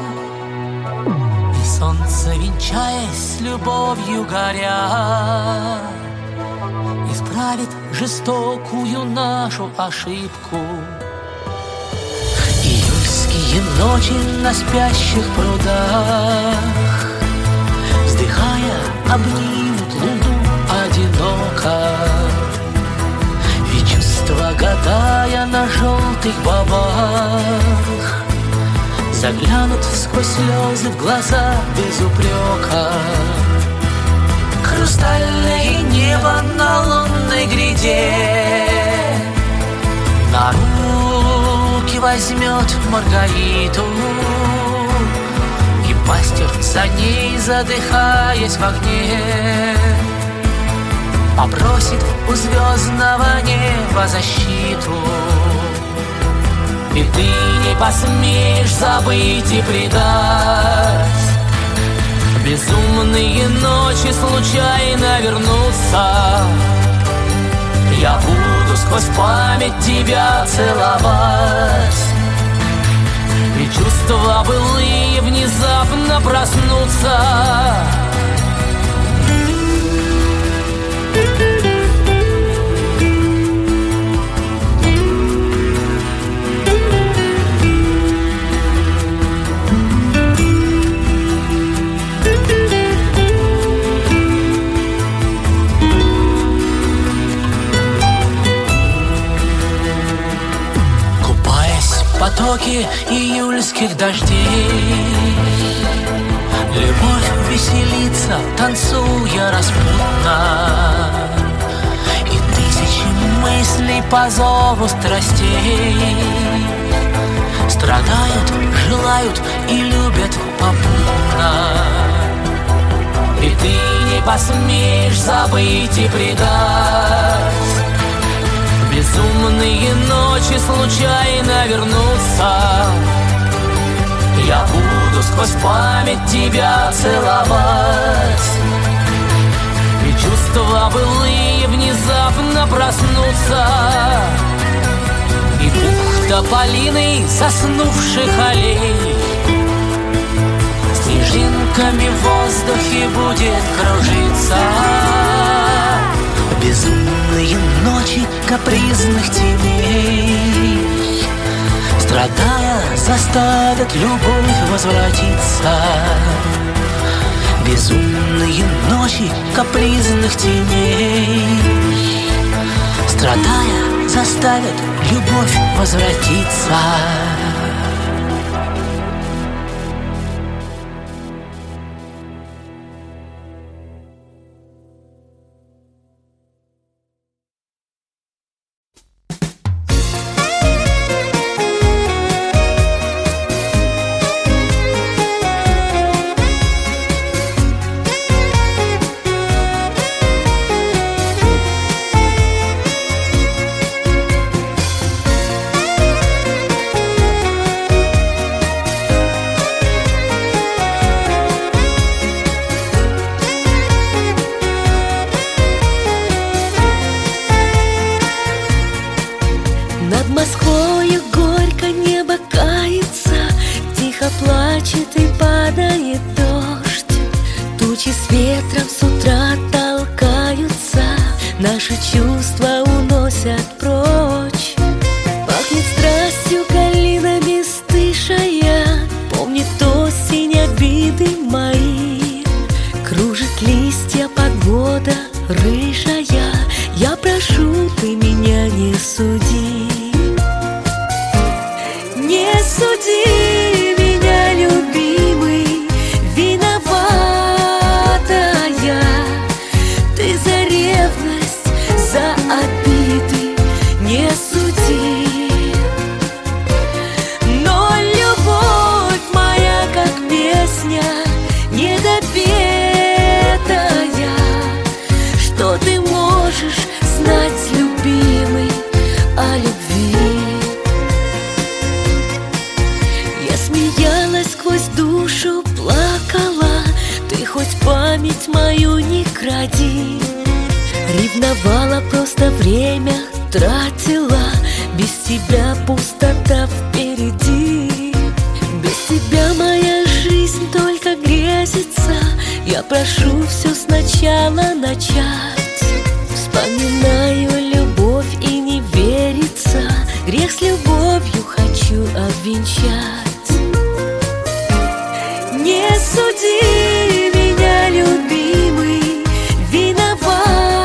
И солнце, венчаясь с любовью горя, исправит жестокую нашу ошибку. Июльские ночи на спящих прудах, вздыхая, обнимут луну одиноко. И чувства, гадая на желтых бобах, заглянут сквозь слезы в глаза без упрека. Хрустальное небо на лунной гряде на руки возьмет Маргариту, и мастер за ней, задыхаясь в огне, попросит у звездного неба защиту. И ты не посмеешь забыть и предать. Безумные ночи случайно вернутся. Я буду сквозь память тебя целовать, и чувства былые внезапно проснутся. Потоки июльских дождей, любовь веселится, танцуя распутно, и тысячи мыслей по зову страстей страдают, желают и любят попутно. И ты не посмеешь забыть и предать. Безумные ночи случайно вернутся. Я буду сквозь память тебя целовать, и чувства былые внезапно проснутся. И пух тополиный заснувших аллей снежинками в воздухе будет кружиться. Безумные ночи капризных теней, страдая, заставят любовь возвратиться. Безумные ночи капризных теней, страдая, заставят любовь возвратиться. Ты за ревность, за обиду память мою не кради. Ревновала, просто время тратила. Без тебя пустота впереди. Без тебя моя жизнь только грезится. Я прошу все сначала начать. Вспоминаю любовь и не верится. Грех с любовью хочу обвенчать. Не суди меня, любимый, виновата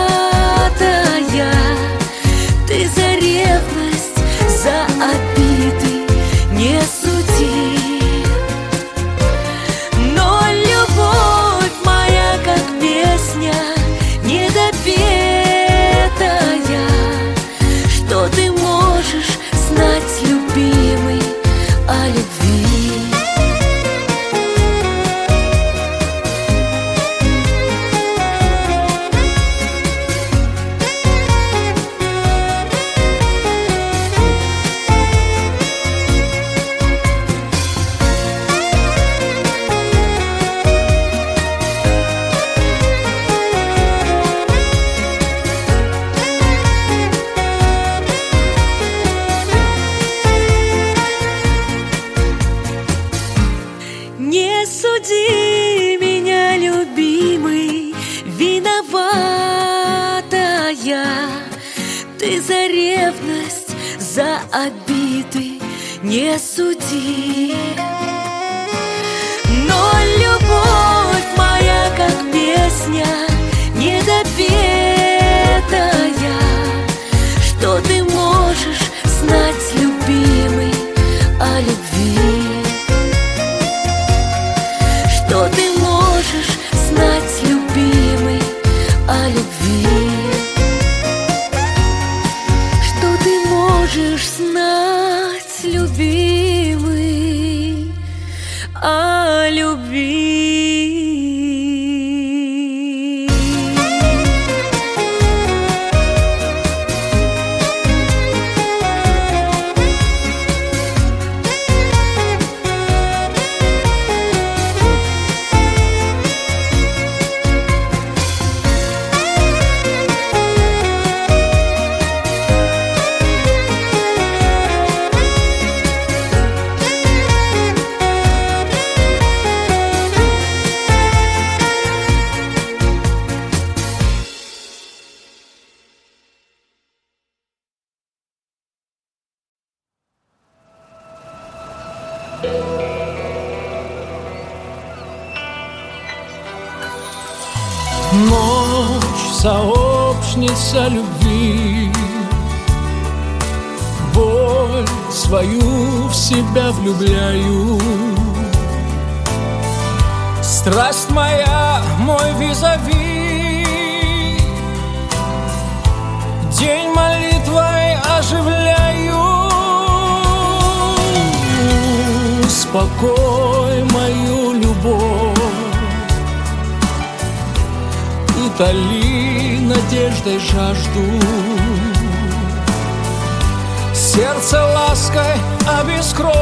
я. Ты за ревность, за обиды не суди. Но любовь моя, как песня недопетая, что ты можешь знать, любимый, о любви. Не суди меня, любимый, виновата я. Ты за ревность, за обиды не суди. Но любовь моя, как песня недопетая, что ты можешь знать, любимый, о любви. Что ты можешь знать, любимый, о любви. Что ты можешь знать, любимый, о любви. Ночь, сообщница любви, боль свою в себя влюбляю. Страсть моя, мой визави, день молитвой оживляю. Успокой мою любовь, утоли надеждой жажду. Сердце лаской обескровь,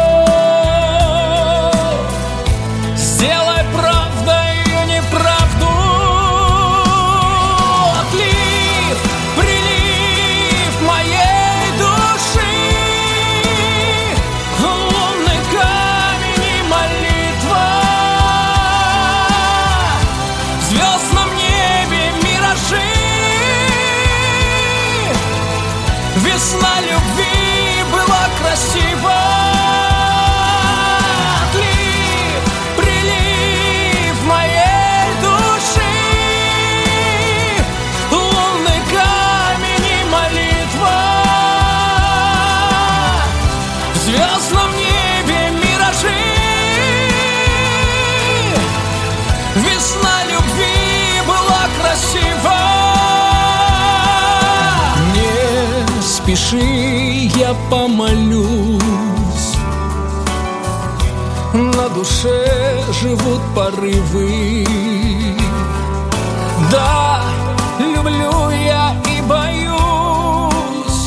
сделай правдой неправду. Отлив, прилив моей души, лунный камень и молитва. В звездном небе миражи, весна любви была красива. Отлив, прилив моей души, лунный камень и молитва. В звездном небе миражи, весна любви была красива. Не спеши, я помолюсь, на душе живут порывы. Да, люблю я и боюсь,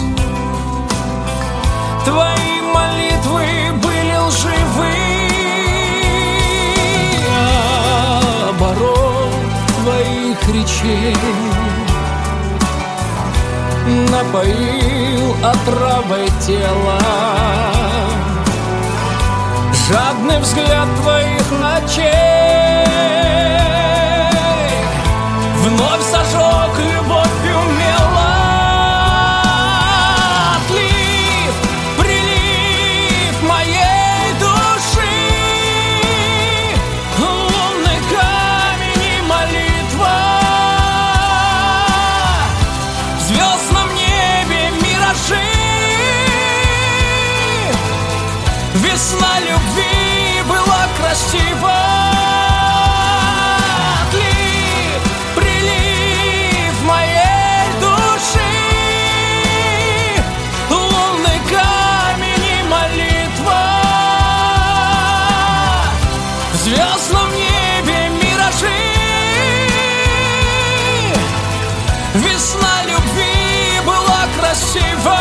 твои молитвы были лживы. Оборот кричей, напоил отравой тела. Жадный взгляд твоих ночей вновь зажег любовью мела. Отлив, прилив моей души, лунный камень и молитва. В звездном небе миражи, весна любви была красива. Отлив, прилив моей души, лунный камень и молитва. В звездном небе миражи, весна любви была красива.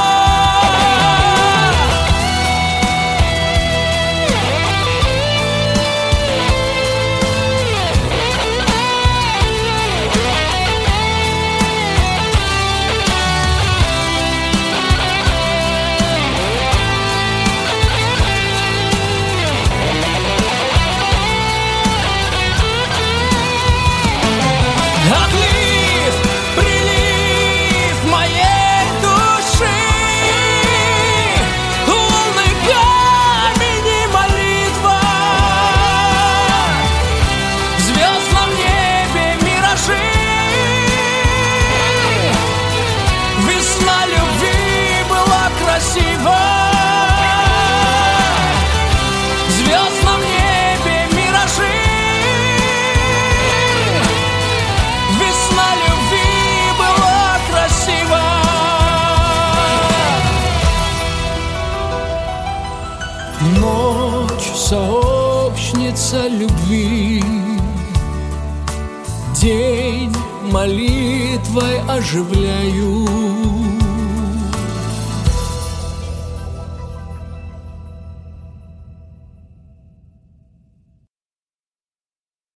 Отлив, прилив моей души, лунный камень и молитва. В звездном небе миражи, весна любви была красива. В звездном небе миражи, весна любви была красива. Ночь, сообщница любви, день молитвой оживляю.